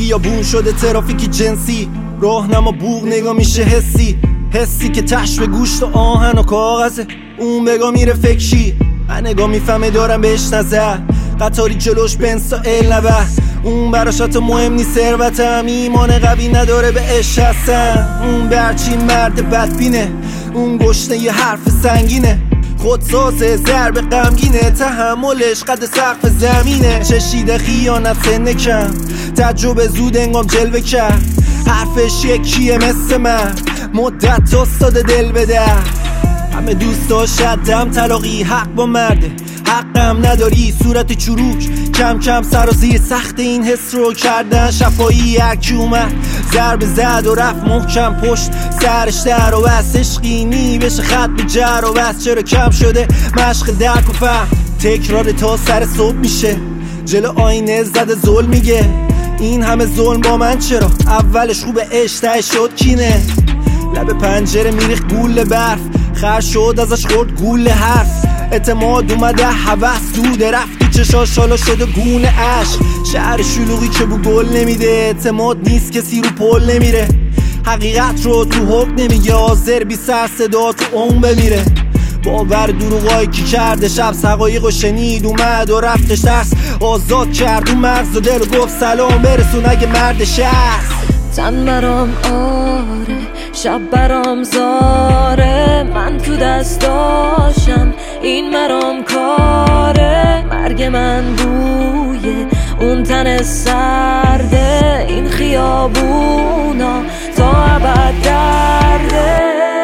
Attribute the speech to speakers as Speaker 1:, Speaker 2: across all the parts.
Speaker 1: خیابون شده ترافیک جنسی، راهنما بوق نگاه میشه حسی که تش به گوشت و آهن و کاغذه. اون بگاه میره فکشی، من نگاه میفهمه دارم بهش نظر. قطاری جلوش بنسا نبه، اون براش حتی مهم نیست ثروتم. ایمان قوی نداره به عشق هستن. اون برچی مرد بدبینه، اون گشنه یه حرف سنگینه. خودسازه ضرب غمگینه، تحملش قد سقف زمینه. چشیده خیانت سنه کم، تجربه زود انگام جلوه کرد. حرفش یکیه مثل من، مدت استاد دل بده. همه دوست داشتم طلاقی، حق با مرده، حقم نداری صورت چروک. کم کم سرازیر سخت این حس رو کردن شفایی. هرکی اومد ضربه زد و رفت محکم پشت سرش در و بس. عشقینی بشه خط به جر و بس. چرا کم شده مشق درک و فهم، تکرار تا سر صبح میشه. جلو آینه زده ظلم میگه این همه ظلم با من چرا؟ اولش خوب عشق شد کینه. لب پنجره میریخ گول برف، خر شد ازش خورد گول حرف. اعتماد اومده هوس دوده، رفتی چشاش حالا شده گونه عشق. شهر شلوغی که بو گل نمیده، اعتماد نیست کسی رو پل نمیره. حقیقت رو تو حق نمیگه، حاضر بی سر صدا تو اون بمیره. باور دروغایی کی کرده شب حقایق و شنید، اومد و رفتش درس آزاد کرد اون مغز و دل و گفت سلام برسون اگه مردش هست.
Speaker 2: تن برام آره، شب برام زاره، من تو دستاشم این مرام کاره. مرگ من بوی اون تن سرده، این خیابونا تا ابد درده.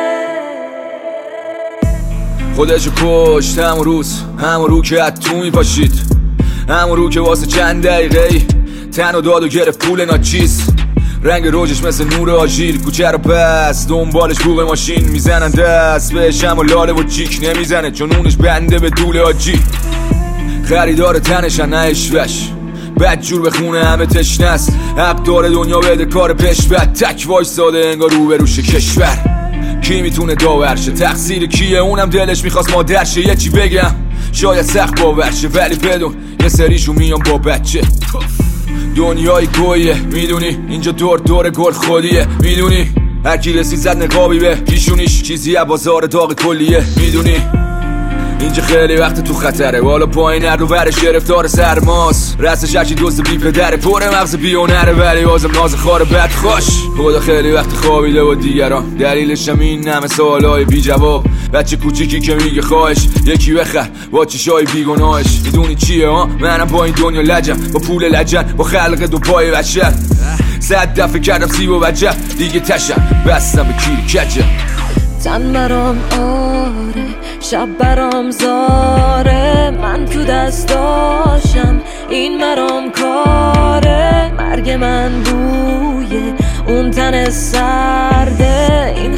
Speaker 3: خودشو کشت همون رو که از تو میپاشید، همون رو که واسه چند دقیقه تن و داد و گرفت پول ناچیز. رنگ روجش مثل نور آژیر، کوچه رو بس دنبالش بوق ماشین میزنن دست بهش، اما لاله و چیک نمیزنه چون اونش بنده به دول آجی. خریدار تنشن نه اشوش، بد جور به خونه همه تشنه است. حق داره دنیا بده کار پش بد، تک وایس ساده انگار رو به روش کشور. کی میتونه داورشه؟ تقصیر کیه؟ اونم دلش میخواست مادرشه. یه چی بگم شاید سخت باورشه، ولی بدون یه سریشو میام با بچه. دنیای گویه میدونی، اینجا دور گل خودیه میدونی. هرکی رسید زد نقابی به پیشونیش، چیزی از بازار داغ کلیه میدونی. اینجا خیلی وقت تو خطره، بالا پایین هر رو ورش گرفتار سرماست. رستش هرچی دوست بی پدره، پر مغز بیونره ولی بازم ناز خاره بد خوش. خدا خیلی وقت خوابیده با دیگران، دلیلش هم این همه سوالای بی جواب. بچه کوچیکی که میگه خواهش یکی بخر با چشای بیگناهش. میدونی چیه ها؟ منم با این دنیا لجم، با پول لجن، با خلق دو پای بشر. 100 دفعه کردم سیب و وجه، دیگه تشم بستم به کیر کجه.
Speaker 2: تن برام آره، شب برام زاره، من تو دستاشم این مرام کاره. مرگ من بوی اون تن سرده، این